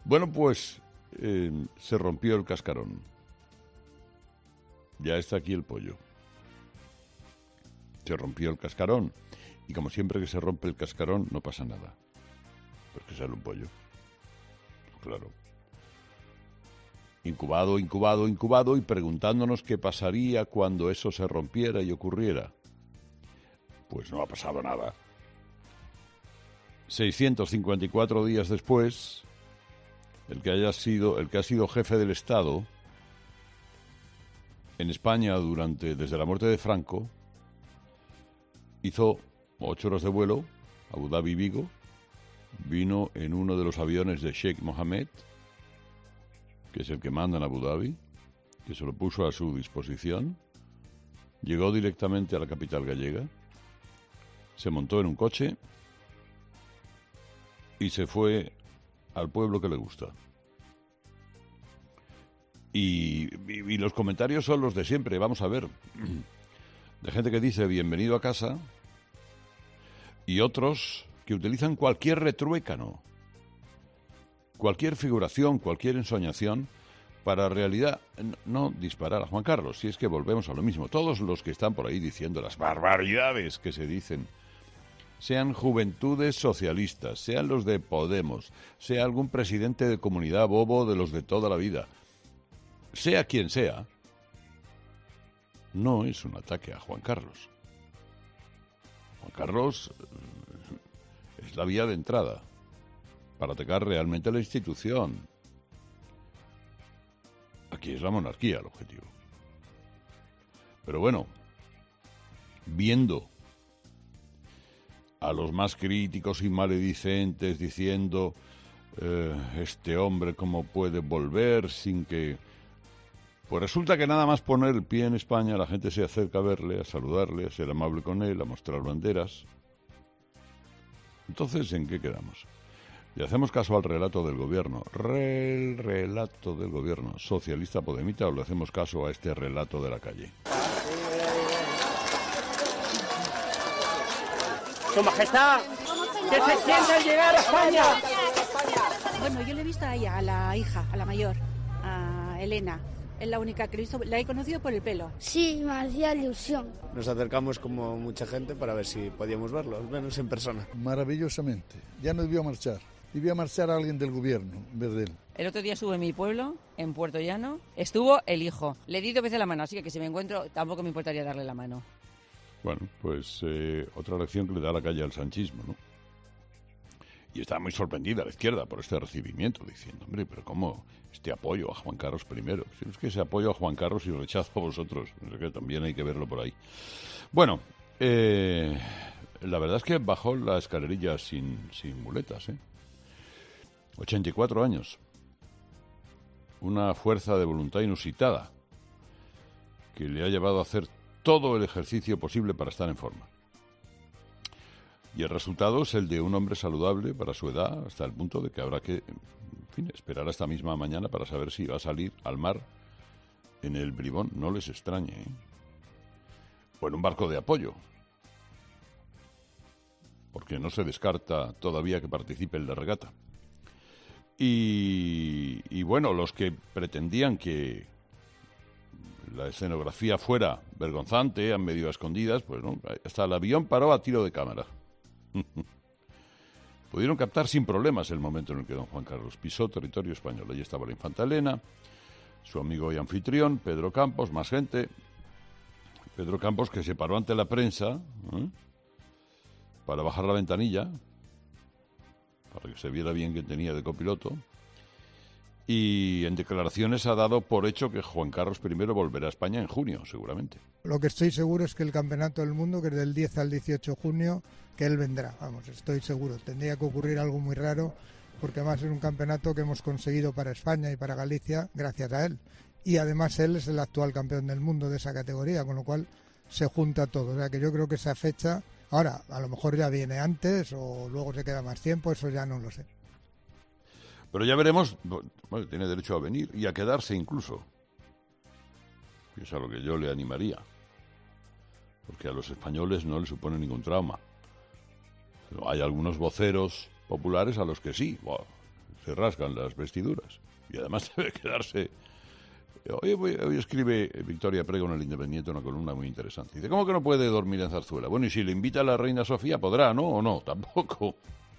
Bueno, pues se rompió el cascarón. Ya está aquí el pollo. Se rompió el cascarón. Y como siempre que se rompe el cascarón, no pasa nada. Pues que sale un pollo. Claro. Incubado y preguntándonos qué pasaría cuando eso se rompiera y ocurriera. Pues no ha pasado nada. 654 días después, el que ha sido jefe del Estado en España desde la muerte de Franco, hizo 8 horas de vuelo, Abu Dhabi-Vigo, vino en uno de los aviones de Sheikh Mohammed, que es el que manda en Abu Dhabi, que se lo puso a su disposición, llegó directamente a la capital gallega, se montó en un coche y se fue al pueblo que le gusta. Y los comentarios son los de siempre, vamos a ver, de gente que dice bienvenido a casa y otros que utilizan cualquier retruécano, cualquier figuración, cualquier ensoñación para en realidad no disparar a Juan Carlos. Si es que volvemos a lo mismo, todos los que están por ahí diciendo las barbaridades que se dicen, sean juventudes socialistas, sean los de Podemos, sea algún presidente de comunidad bobo de los de toda la vida, sea quien sea, no es un ataque a Juan Carlos. Juan Carlos es la vía de entrada para atacar realmente la institución. Aquí es la monarquía el objetivo. Pero bueno, viendo a los más críticos y maledicentes diciendo este hombre cómo puede volver sin que... Pues resulta que nada más poner el pie en España la gente se acerca a verle, a saludarle, a ser amable con él, a mostrar banderas. Entonces, ¿en qué quedamos? Le hacemos caso al relato del gobierno, el relato del gobierno socialista podemita, o le hacemos caso a este relato de la calle. Su Majestad, que se sienta al llegar a España. Bueno, yo le he visto a ella, a la hija, a la mayor, a Elena. Es la única que he visto, la he conocido por el pelo. Sí, me hacía ilusión. Nos acercamos como mucha gente para ver si podíamos verlo, al menos en persona. Maravillosamente. Ya no debió marchar. Debió marchar alguien del gobierno en vez de él. El otro día estuve en mi pueblo, en Puerto Llano. Estuvo el hijo. Le di 2 veces la mano, así que si me encuentro tampoco me importaría darle la mano. Bueno, pues otra lección que le da la calle al sanchismo, ¿no? Y está muy sorprendida la izquierda por este recibimiento, diciendo, hombre, pero ¿cómo este apoyo a Juan Carlos I? Si no es que ese apoyo a Juan Carlos y rechazo a vosotros, no sé qué, también hay que verlo por ahí. Bueno, la verdad es que bajó la escalerilla sin muletas, 84 años. Una fuerza de voluntad inusitada que le ha llevado a hacer todo el ejercicio posible para estar en forma. Y el resultado es el de un hombre saludable para su edad, hasta el punto de que habrá que, en fin, esperar hasta misma mañana para saber si va a salir al mar en el Bribón. No les extrañe, o en un barco de apoyo, porque no se descarta todavía que participe en la regata. Y bueno, los que pretendían que la escenografía fuera vergonzante, a medio escondidas, pues no, hasta el avión paró a tiro de cámara. Pudieron captar sin problemas el momento en el que don Juan Carlos pisó territorio español. Allí estaba la infanta Elena, su amigo y anfitrión, Pedro Campos, más gente. Pedro Campos, que se paró ante la prensa para bajar la ventanilla, para que se viera bien que tenía de copiloto. Y en declaraciones ha dado por hecho que Juan Carlos I volverá a España en junio, seguramente. Lo que estoy seguro es que el Campeonato del Mundo, que es del 10 al 18 de junio, que él vendrá. Vamos, estoy seguro. Tendría que ocurrir algo muy raro, porque además es un campeonato que hemos conseguido para España y para Galicia gracias a él. Y además él es el actual campeón del mundo de esa categoría, con lo cual se junta todo. O sea que yo creo que esa fecha, ahora, a lo mejor ya viene antes o luego se queda más tiempo, eso ya no lo sé. Pero ya veremos, bueno, tiene derecho a venir y a quedarse incluso. Y es a lo que yo le animaría. Porque a los españoles no les supone ningún trauma. Pero hay algunos voceros populares a los que sí. Wow, se rasgan las vestiduras. Y además debe quedarse... Hoy escribe Victoria Prego en El Independiente una columna muy interesante. Dice, ¿cómo que no puede dormir en Zarzuela? Bueno, y si le invita a la reina Sofía, podrá, ¿no? ¿O no? Tampoco.